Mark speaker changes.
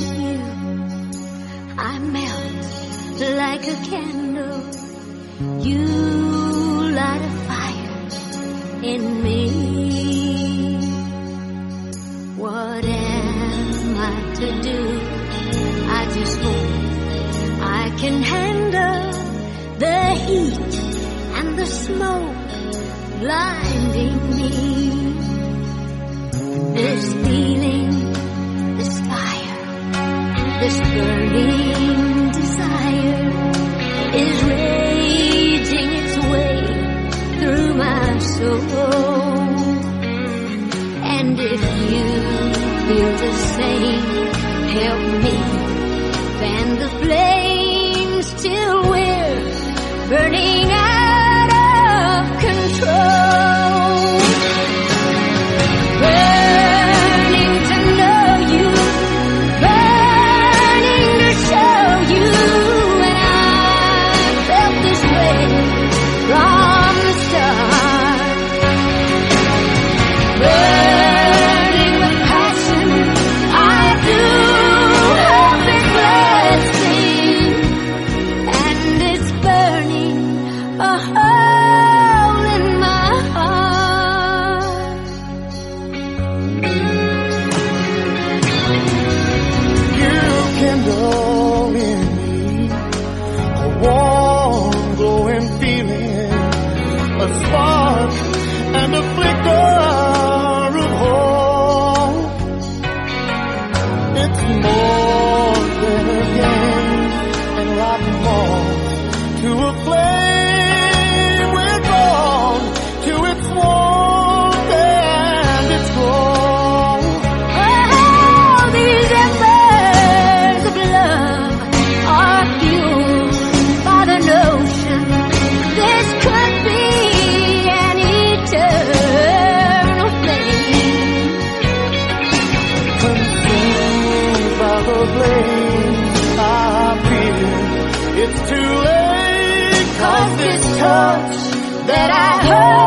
Speaker 1: you, I melt like a candle. You light a fire in me. What am I to do? I just hope I can handle the heat and the smoke blinding me. This feeling, this fire, this burning desire is raging its way through my soul. And if you feel the same, help me fan the flames till we're burning out of control. Burning to know you, burning to show you, and I felt this way from the start. Burning with passion, I do hope it's lasting, and it's burning a hole in my heart.
Speaker 2: You kindle in me a warm, glowing feeling, a spark and a flicker of hope. It's more than a game, and like moth to a flame, we're drawn to its warmth and its glow.
Speaker 1: Oh, these embers of love are fueled by the notion this could be an eternal flame.
Speaker 2: Consumed by the flame, I feel it's too late, 'cause this touch that I heard